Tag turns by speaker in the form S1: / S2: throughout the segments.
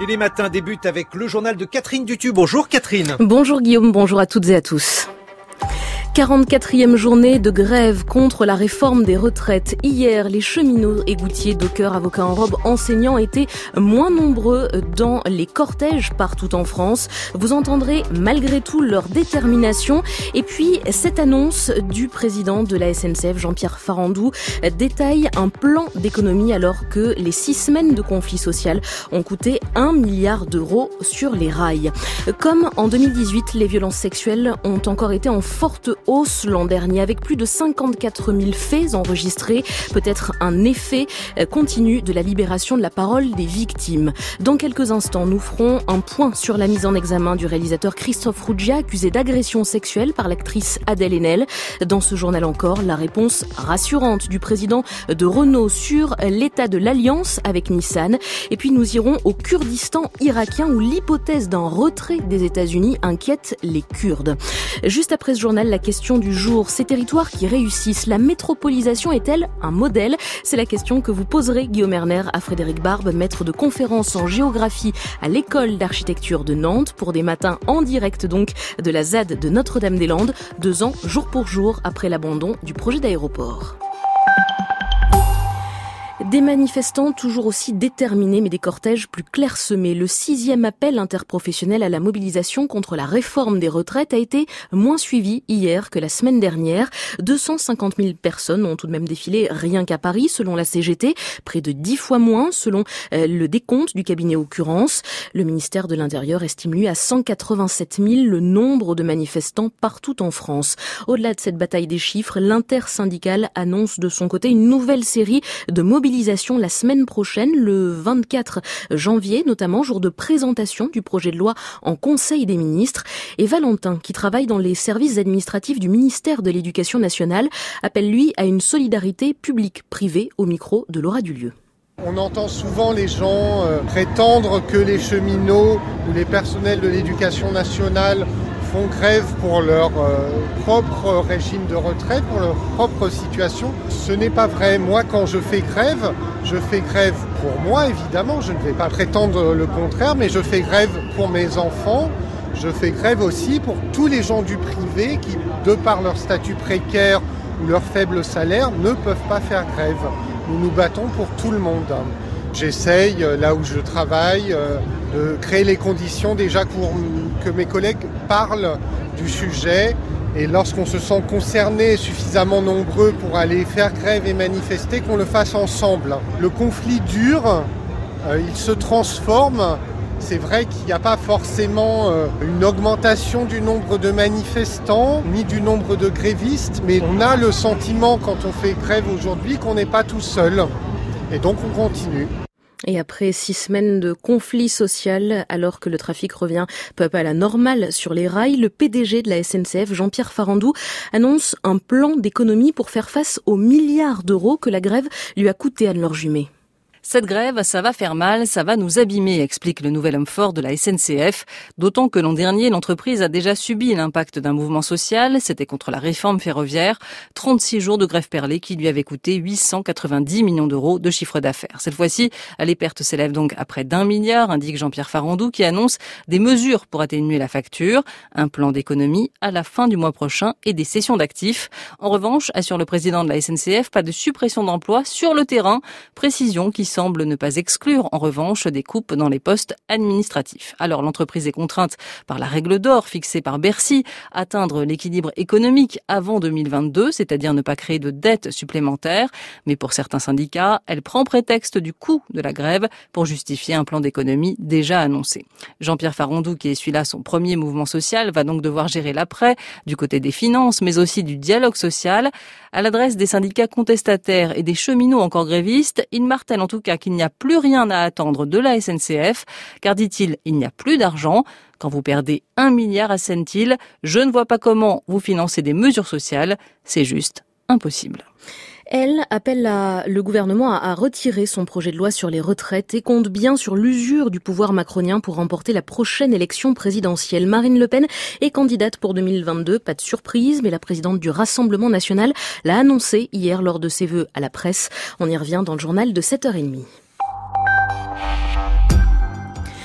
S1: Télématin débute avec le journal de Catherine Dutu. Bonjour Catherine.
S2: Bonjour Guillaume, bonjour à toutes et à tous. 44e journée de grève contre la réforme des retraites. Hier, les cheminots, égoutiers, dockers, avocats en robe, enseignants étaient moins nombreux dans les cortèges partout en France. Vous entendrez malgré tout leur détermination. Et puis, cette annonce du président de la SNCF, Jean-Pierre Farandou, détaille un plan d'économie alors que les 6 semaines de conflit social ont coûté 1 milliard d'euros sur les rails. Comme en 2018, les violences sexuelles ont encore été en forte hausse l'an dernier avec plus de 54 000 faits enregistrés, peut-être un effet continu de la libération de la parole des victimes. Dans quelques instants, nous ferons un point sur la mise en examen du réalisateur Christophe Ruggia, accusé d'agression sexuelle par l'actrice Adèle Haenel. Dans ce journal encore, la réponse rassurante du président de Renault sur l'état de l'alliance avec Nissan. Et puis nous irons au Kurdistan irakien où l'hypothèse d'un retrait des États-Unis inquiète les Kurdes. Juste après ce journal, la question du jour, ces territoires qui réussissent, la métropolisation est-elle un modèle? C'est la question que vous poserez, Guillaume Erner, à Frédéric Barbe, maître de conférences en géographie à l'école d'architecture de Nantes, pour des matins en direct donc de la ZAD de Notre-Dame-des-Landes, 2 ans jour pour jour après l'abandon du projet d'aéroport. Des manifestants toujours aussi déterminés, mais des cortèges plus clairsemés. Le 6e appel interprofessionnel à la mobilisation contre la réforme des retraites a été moins suivi hier que la semaine dernière. 250 000 personnes ont tout de même défilé rien qu'à Paris, selon la CGT. Près de 10 fois moins, selon le décompte du cabinet Occurrence. Le ministère de l'Intérieur estime, lui, à 187 000 le nombre de manifestants partout en France. Au-delà de cette bataille des chiffres, l'intersyndicale annonce de son côté une nouvelle série de mobilisations la semaine prochaine, le 24 janvier, notamment jour de présentation du projet de loi en Conseil des ministres. Et Valentin, qui travaille dans les services administratifs du ministère de l'Éducation nationale, appelle lui à une solidarité publique-privée au micro de Laura Dulieu.
S3: On entend souvent les gens prétendre que les cheminots ou les personnels de l'éducation nationale font grève pour leur propre régime de retraite, pour leur propre situation. Ce n'est pas vrai. Moi, quand je fais grève pour moi, évidemment. Je ne vais pas prétendre le contraire, mais je fais grève pour mes enfants. Je fais grève aussi pour tous les gens du privé qui, de par leur statut précaire ou leur faible salaire, ne peuvent pas faire grève. Nous nous battons pour tout le monde. J'essaye, là où je travaille, de créer les conditions déjà pour que mes collègues parlent du sujet. Et lorsqu'on se sent concerné, suffisamment nombreux pour aller faire grève et manifester, qu'on le fasse ensemble. Le conflit dure, il se transforme. C'est vrai qu'il n'y a pas forcément une augmentation du nombre de manifestants, ni du nombre de grévistes, mais on a le sentiment, quand on fait grève aujourd'hui, qu'on n'est pas tout seul. Et donc on continue.
S2: Et après 6 semaines de conflit social, alors que le trafic revient peu à peu à la normale sur les rails, le PDG de la SNCF, Jean-Pierre Farandou, annonce un plan d'économie pour faire face aux milliards d'euros que la grève lui a coûté, Anne-Laure Jumet.
S4: Cette grève, ça va faire mal, ça va nous abîmer, explique le nouvel homme fort de la SNCF. D'autant que l'an dernier, l'entreprise a déjà subi l'impact d'un mouvement social. C'était contre la réforme ferroviaire. 36 jours de grève perlée qui lui avaient coûté 890 millions d'euros de chiffre d'affaires. Cette fois-ci, les pertes s'élèvent donc à près d'1 milliard, indique Jean-Pierre Farandou, qui annonce des mesures pour atténuer la facture. Un plan d'économie à la fin du mois prochain et des cessions d'actifs. En revanche, assure le président de la SNCF, pas de suppression d'emplois sur le terrain. Précision qui semble ne pas exclure en revanche des coupes dans les postes administratifs. Alors l'entreprise est contrainte par la règle d'or fixée par Bercy, atteindre l'équilibre économique avant 2022, c'est-à-dire ne pas créer de dettes supplémentaires. Mais pour certains syndicats, elle prend prétexte du coût de la grève pour justifier un plan d'économie déjà annoncé. Jean-Pierre Farandou, qui essuie là son premier mouvement social, va donc devoir gérer l'après, du côté des finances, mais aussi du dialogue social. À l'adresse des syndicats contestataires et des cheminots encore grévistes, il martèle en tout cas qu'il n'y a plus rien à attendre de la SNCF, car, dit-il, il n'y a plus d'argent. Quand vous perdez 1 milliard, assène-t-il, je ne vois pas comment vous financez des mesures sociales, c'est juste impossible.
S2: Elle appelle le gouvernement à retirer son projet de loi sur les retraites et compte bien sur l'usure du pouvoir macronien pour remporter la prochaine élection présidentielle. Marine Le Pen est candidate pour 2022, pas de surprise, mais la présidente du Rassemblement national l'a annoncé hier lors de ses vœux à la presse. On y revient dans le journal de 7h30.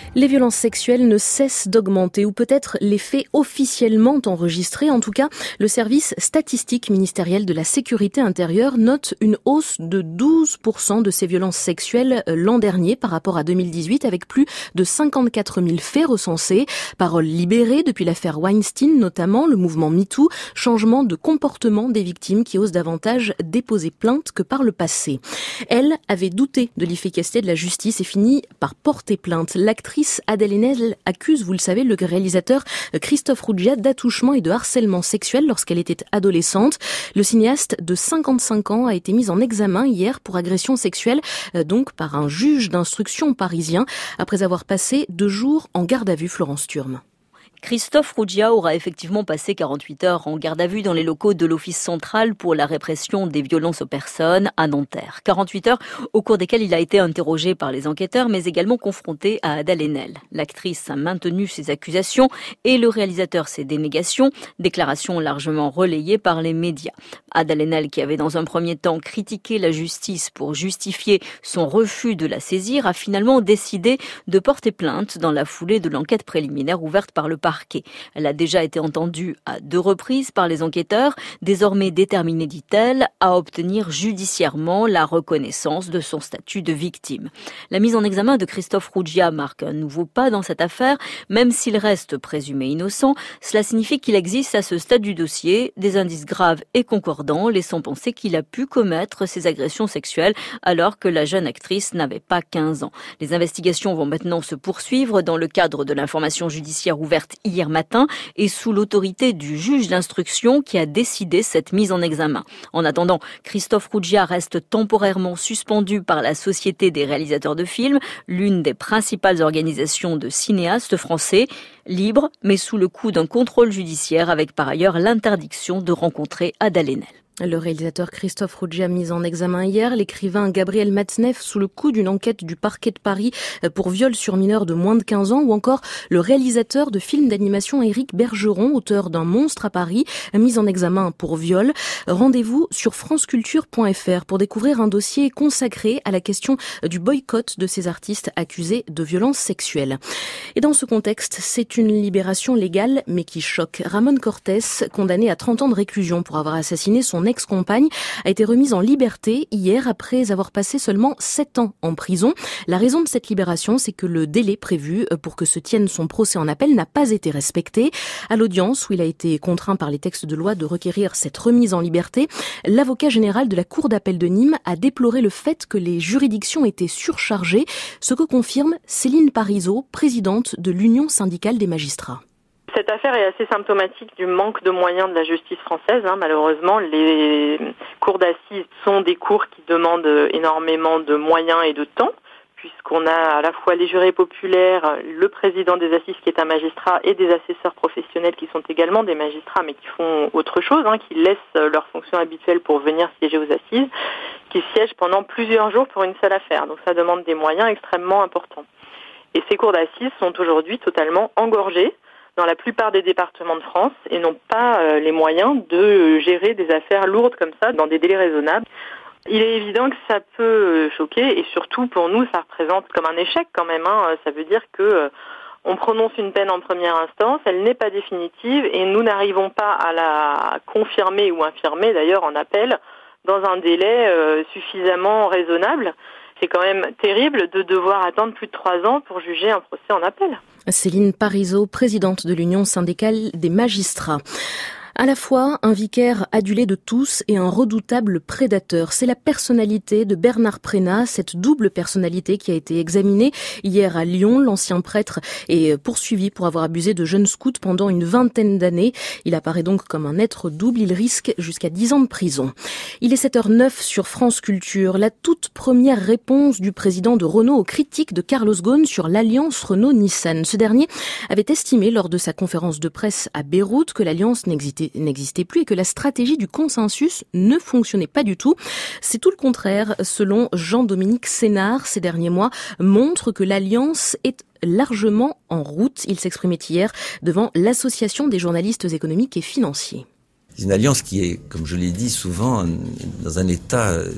S2: Les violences sexuelles ne cessent d'augmenter, ou peut-être les faits officiellement enregistrés. En tout cas, le service statistique ministériel de la sécurité intérieure note une hausse de 12% de ces violences sexuelles l'an dernier par rapport à 2018, avec plus de 54 000 faits recensés. Paroles libérées depuis l'affaire Weinstein, notamment le mouvement MeToo, changement de comportement des victimes qui osent davantage déposer plainte que par le passé. Elle avait douté de l'efficacité de la justice et finit par porter plainte. L'actrice Adèle Haenel accuse, vous le savez, le réalisateur Christophe Ruggia d'attouchement et de harcèlement sexuel lorsqu'elle était adolescente. Le cinéaste de 55 ans a été mis en examen hier pour agression sexuelle, donc par un juge d'instruction parisien, après avoir passé 2 jours en garde à vue. Florence Thurme.
S5: Christophe Ruggia aura effectivement passé 48 heures en garde à vue dans les locaux de l'Office central pour la répression des violences aux personnes à Nanterre. 48 heures au cours desquelles il a été interrogé par les enquêteurs, mais également confronté à Adèle Haenel. L'actrice a maintenu ses accusations et le réalisateur ses dénégations, déclarations largement relayées par les médias. Adèle Haenel, qui avait dans un premier temps critiqué la justice pour justifier son refus de la saisir, a finalement décidé de porter plainte dans la foulée de l'enquête préliminaire ouverte par le parquet. Elle a déjà été entendue à 2 reprises par les enquêteurs, désormais déterminée, dit-elle, à obtenir judiciairement la reconnaissance de son statut de victime. La mise en examen de Christophe Ruggia marque un nouveau pas dans cette affaire, même s'il reste présumé innocent. Cela signifie qu'il existe à ce stade du dossier des indices graves et concordants, laissant penser qu'il a pu commettre ces agressions sexuelles alors que la jeune actrice n'avait pas 15 ans. Les investigations vont maintenant se poursuivre dans le cadre de l'information judiciaire ouverte hier matin et sous l'autorité du juge d'instruction qui a décidé cette mise en examen. En attendant, Christophe Ruggia reste temporairement suspendu par la Société des réalisateurs de films, l'une des principales organisations de cinéastes français, libre mais sous le coup d'un contrôle judiciaire avec par ailleurs l'interdiction de rencontrer Adèle Haenel.
S2: Le réalisateur Christophe Ruggia mis en examen hier, l'écrivain Gabriel Matzneff sous le coup d'une enquête du parquet de Paris pour viol sur mineur de moins de 15 ans, ou encore le réalisateur de films d'animation Éric Bergeron, auteur d'un Monstre à Paris, mis en examen pour viol. Rendez-vous sur franceculture.fr pour découvrir un dossier consacré à la question du boycott de ces artistes accusés de violences sexuelles. Et dans ce contexte, c'est une libération légale mais qui choque. Ramon Cortés, condamné à 30 ans de réclusion pour avoir assassiné son ex-compagne, a été remise en liberté hier après avoir passé seulement 7 ans en prison. La raison de cette libération, c'est que le délai prévu pour que se tienne son procès en appel n'a pas été respecté. À l'audience où il a été contraint par les textes de loi de requérir cette remise en liberté, l'avocat général de la Cour d'appel de Nîmes a déploré le fait que les juridictions étaient surchargées, ce que confirme Céline Parizeau, présidente de l'Union syndicale des magistrats.
S6: Cette affaire est assez symptomatique du manque de moyens de la justice française. Malheureusement, les cours d'assises sont des cours qui demandent énormément de moyens et de temps, puisqu'on a à la fois les jurés populaires, le président des assises qui est un magistrat et des assesseurs professionnels qui sont également des magistrats mais qui font autre chose, qui laissent leur fonction habituelle pour venir siéger aux assises, qui siègent pendant plusieurs jours pour une seule affaire. Donc ça demande des moyens extrêmement importants. Et ces cours d'assises sont aujourd'hui totalement engorgés dans la plupart des départements de France et n'ont pas les moyens de gérer des affaires lourdes comme ça dans des délais raisonnables. Il est évident que ça peut choquer et surtout pour nous ça représente comme un échec quand même. Ça veut dire que on prononce une peine en première instance, elle n'est pas définitive et nous n'arrivons pas à la confirmer ou infirmer d'ailleurs en appel dans un délai suffisamment raisonnable. C'est quand même terrible de devoir attendre plus de 3 ans pour juger un procès en appel.
S2: Céline Parizeau, présidente de l'Union syndicale des magistrats. À la fois un vicaire adulé de tous et un redoutable prédateur. C'est la personnalité de Bernard Prénat, cette double personnalité qui a été examinée hier à Lyon. L'ancien prêtre est poursuivi pour avoir abusé de jeunes scouts pendant une 20aine d'années. Il apparaît donc comme un être double. Il risque jusqu'à 10 ans de prison. Il est 7h09 sur France Culture. La toute première réponse du président de Renault aux critiques de Carlos Ghosn sur l'alliance Renault-Nissan. Ce dernier avait estimé lors de sa conférence de presse à Beyrouth que l'alliance n'existait plus et que la stratégie du consensus ne fonctionnait pas du tout. C'est tout le contraire, selon Jean-Dominique Sénard. Ces derniers mois montrent que l'alliance est largement en route. Il s'exprimait hier devant l'Association des journalistes économiques et financiers.
S7: C'est une alliance qui est, comme je l'ai dit souvent, dans un état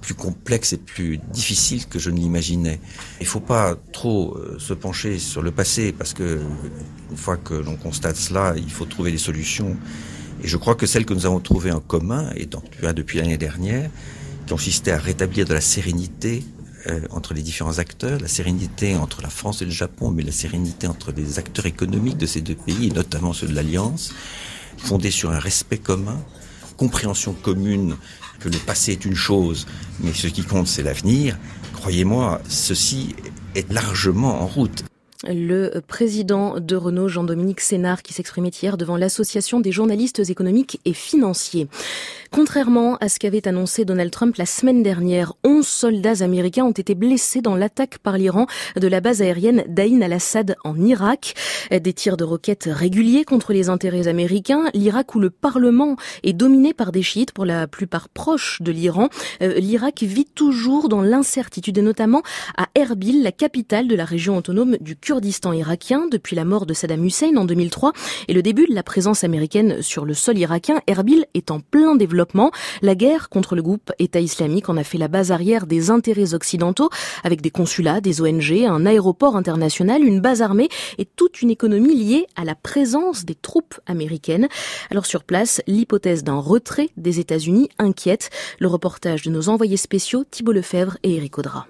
S7: plus complexe et plus difficile que je ne l'imaginais. Il ne faut pas trop se pencher sur le passé parce que une fois que l'on constate cela, il faut trouver des solutions. Et je crois que celle que nous avons trouvée en commun, et depuis l'année dernière, consistait à rétablir de la sérénité entre les différents acteurs, la sérénité entre la France et le Japon, mais la sérénité entre les acteurs économiques de ces deux pays, et notamment ceux de l'Alliance, fondée sur un respect commun, compréhension commune que le passé est une chose, mais ce qui compte c'est l'avenir. Croyez-moi, ceci est largement en route.
S2: Le président de Renault, Jean-Dominique Sénard, qui s'exprimait hier devant l'Association des journalistes économiques et financiers. Contrairement à ce qu'avait annoncé Donald Trump la semaine dernière, 11 soldats américains ont été blessés dans l'attaque par l'Iran de la base aérienne d'Ain al-Assad en Irak. Des tirs de roquettes réguliers contre les intérêts américains. L'Irak où le Parlement est dominé par des chiites, pour la plupart proches de l'Iran. L'Irak vit toujours dans l'incertitude, et notamment à Erbil, la capitale de la région autonome du Kurdistan irakien, depuis la mort de Saddam Hussein en 2003 et le début de la présence américaine sur le sol irakien. Erbil est en plein développement. La guerre contre le groupe État islamique en a fait la base arrière des intérêts occidentaux, avec des consulats, des ONG, un aéroport international, une base armée et toute une économie liée à la présence des troupes américaines. Alors sur place, l'hypothèse d'un retrait des États-Unis inquiète. Le reportage de nos envoyés spéciaux Thibault Lefebvre et Eric Audra.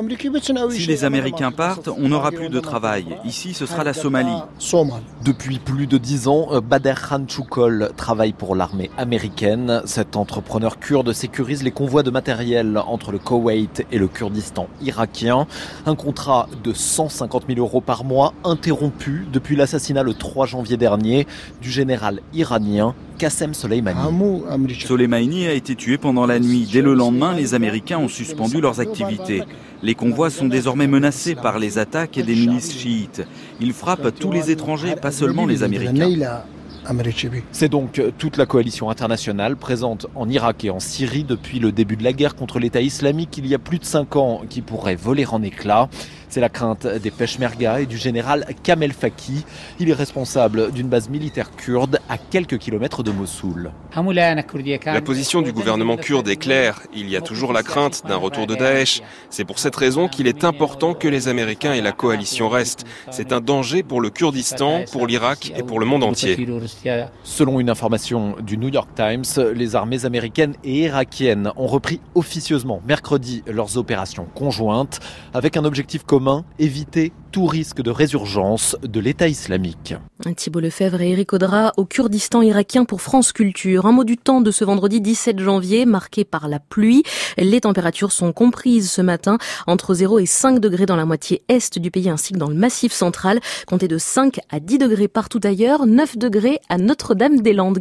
S8: Si les Américains partent, on n'aura plus de travail. Ici, ce sera la Somalie.
S9: Depuis plus de 10 ans, Bader Khan Choukol travaille pour l'armée américaine. Cet entrepreneur kurde sécurise les convois de matériel entre le Koweït et le Kurdistan irakien. Un contrat de 150 000 € par mois, interrompu depuis l'assassinat le 3 janvier dernier du général iranien Qassem Soleimani.
S8: Soleimani a été tué pendant la nuit. Dès le lendemain, les Américains ont suspendu leurs activités. Les convois sont désormais menacés par les attaques des milices chiites. Ils frappent tous les étrangers, pas seulement les Américains.
S9: C'est donc toute la coalition internationale présente en Irak et en Syrie depuis le début de la guerre contre l'État islamique il y a plus de 5 ans qui pourrait voler en éclats. C'est la crainte des Peshmerga et du général Kamel Faki. Il est responsable d'une base militaire kurde à quelques kilomètres de Mossoul.
S10: La position du gouvernement kurde est claire. Il y a toujours la crainte d'un retour de Daesh. C'est pour cette raison qu'il est important que les Américains et la coalition restent. C'est un danger pour le Kurdistan, pour l'Irak et pour le monde entier.
S9: Selon une information du New York Times, les armées américaines et irakiennes ont repris officieusement mercredi leurs opérations conjointes avec un objectif commun, éviter tout risque de résurgence de l'État islamique.
S2: Thibault Lefebvre et Eric Audra au Kurdistan irakien pour France Culture. Un mot du temps de ce vendredi 17 janvier, marqué par la pluie. Les températures sont comprises ce matin entre 0 et 5 degrés dans la moitié est du pays ainsi que dans le massif central. Comptez de 5 à 10 degrés partout ailleurs, 9 degrés à Notre-Dame-des-Landes.